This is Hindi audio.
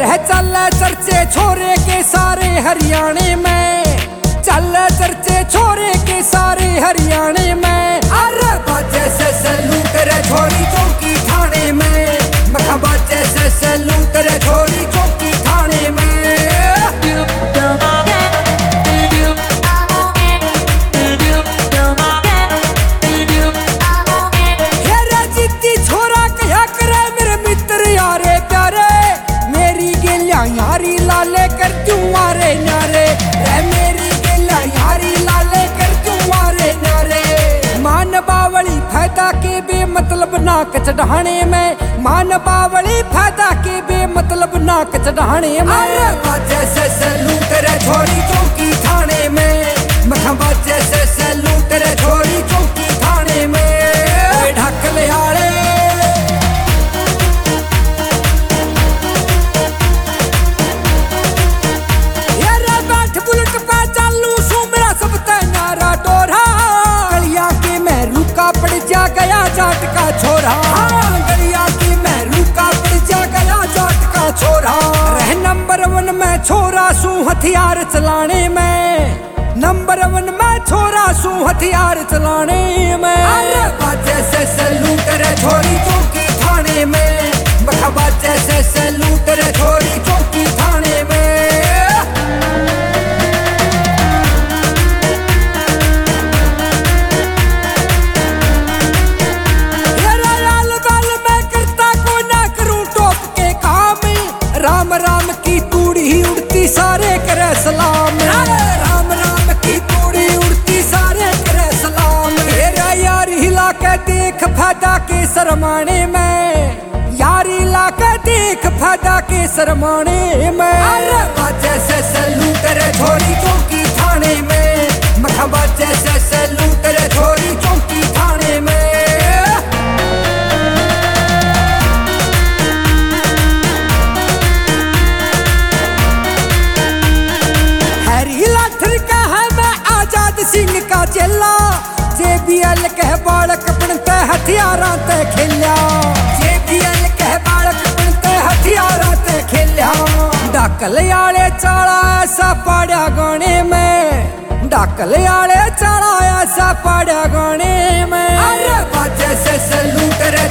रह चल चर्चे छोरे के सारे हरियाणे में, चल चर्चे छोरे के सारे हरियाणे में। अरे बाजे से सैल्यूट रे छोरी चौकी थाने में, मखा बाजे से सैल्यूट रे छोरी चौकी थाने में। यारी लाले कर चुआरे न्यारे, मेरी गेला यारी लाले कर चुआरे न्यारे। मान बावली फायदा के बेमतलब नाक चढ़ाने में, मान बावली फायदा के बेमतलब नाक चढ़ाने में। अरे बाजे से सैल्यूट रे छोरी चौकी थाने में, मखा बाजे से सैल्यूट रे छोरी चौकी थाने में। ढक ले आड़े गया जाट का छोरा, गलिया की महरू का पड़ जा गया जाट का छोरा। रह नंबर 1 में छोरा सू हथियार चलाने में, नंबर 1 में छोरा सू हथियार चलाने में। अरे बाजे से सैल्यूट रे छोरी चौकी थाने में, मखा बाजे से सैल्यूट रे छोरी चौकी थाने में। राम राम की तूड़ी उड़ती सारे करे सलाम, राम राम की तूड़ी उड़ती सारे करे सलाम। तेरा यार हिला के देख फायदा के शरमाने में, यार हिला के देख फायदा के शरमाने में। अरे बाजे से सैल्यूट रे छोरी चौकी थाने में, मखा बाजे से सैल्यूट रे छोरी चौकी थाने में। सिंह का चेला JBL कह बालक बनते हथियारा ते खेलिया, JBL कह बालक बनते हथियारा ते खेलिया। डाकल आले चाला ऐसा पाड़ा गाने में, डाकल आले चाला ऐसा पाड़ा गाने में। अरे बाजे से सैल्यूट रे